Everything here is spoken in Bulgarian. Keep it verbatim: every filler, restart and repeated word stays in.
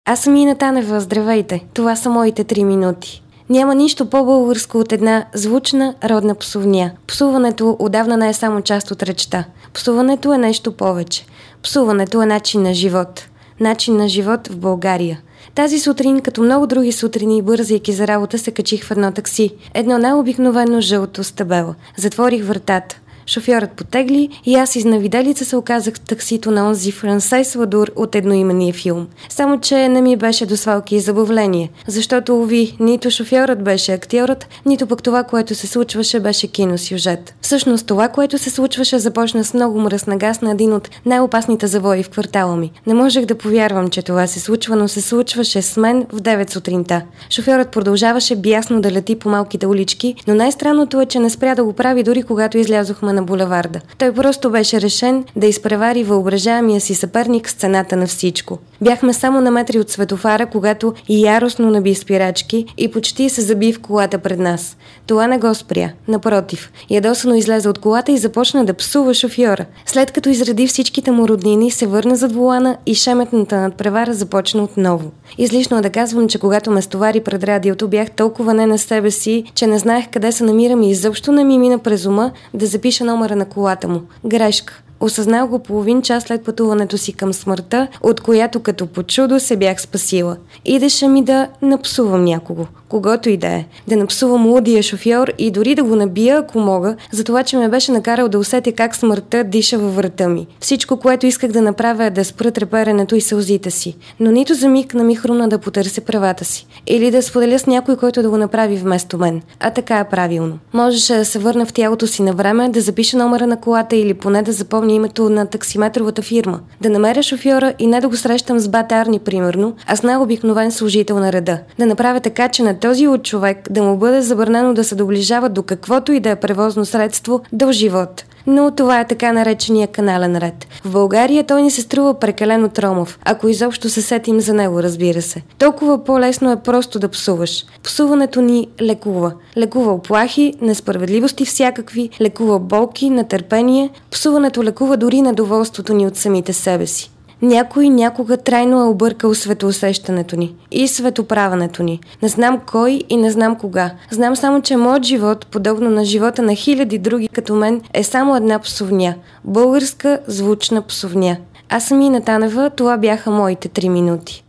Аз съм Ина Танева, здравейте! Това са моите три минути. Няма нищо по-българско от една звучна родна псувня. Псуването отдавна не е само част от речта. Псуването е нещо повече. Псуването е начин на живот. Начин на живот в България. Тази сутрин, като много други сутрини, бързайки за работа, се качих в едно такси. Едно най-обикновено жълто с табела. Затворих вратата. Шофьорът потегли и аз изнавиделица се оказах в таксито на онзи Франсай Сладур от едноименния филм. Само че не ми беше до свалки и забавление, защото, уви, нито шофьорът беше актьорът, нито пък това, което се случваше, беше киносюжет. Всъщност това, което се случваше, започна с много мръсна газ на един от най-опасните завои в квартала ми. Не можех да повярвам, че това се случва, но се случваше с мен в девет сутринта. Шофьорът продължаваше бясно да лети по малките улички, но най-странното е, че не спря да го прави дори когато излязохме на булеварда. Той просто беше решен да изпревари въображаемия си съперник с цената на всичко. Бяхме само на метри от светофара, когато и яростно наби спирачки и почти се заби в колата пред нас. Това не го спря. Напротив, ядосано излезе от колата и започна да псува шофьора. След като изреди всичките му роднини, се върна зад волана и шеметната надпревара започна отново. Излишно е да казвам, че когато ме стовари пред радиото, бях толкова не на себе си, че не знаех къде се намирам и изобщо не ми мина през ума да запиша номера на колата му. Грешка. Осъзнал го половин час след пътуването си към смъртта, от която като по чудо се бях спасила. Идеше ми да напсувам някого, когото и да е. Да напсувам лудия шофьор и дори да го набия, ако мога, за това, че ме беше накарал да усетя как смъртта диша във врата ми. Всичко, което исках да направя, е да спра треперенето и сълзите си. Но нито за миг не ми хрумна да потърся правата си. Или да споделя с някой, който да го направи вместо мен. А така е правилно. Можеше да се върна в тялото си на време, да запиша номера на колата или поне да запомня името на таксиметровата фирма. Да намеря шофьора и не да го срещам с бат Арни, примерно, а с най-обикновен служител на реда. Да направя така, че на този от човек да му бъде забранено да се доближава до каквото и да е превозно средство до живот. Но това е така наречения канален ред. В България той ни се струва прекалено тромав, ако изобщо се сетим за него, разбира се. Толкова по-лесно е просто да псуваш. Псуването ни лекува. Лекува оплахи, несправедливости всякакви, лекува болки, нетърпение. Псуването лекува дори недоволството ни от самите себе си. Някой някога трайно е объркал светоусещането ни и светоправенето ни. Не знам кой и не знам кога. Знам само, че моят живот, подобно на живота на хиляди други като мен, е само една псовня. Българска звучна псовня. Аз съм Ина Танева, това бяха моите три минути.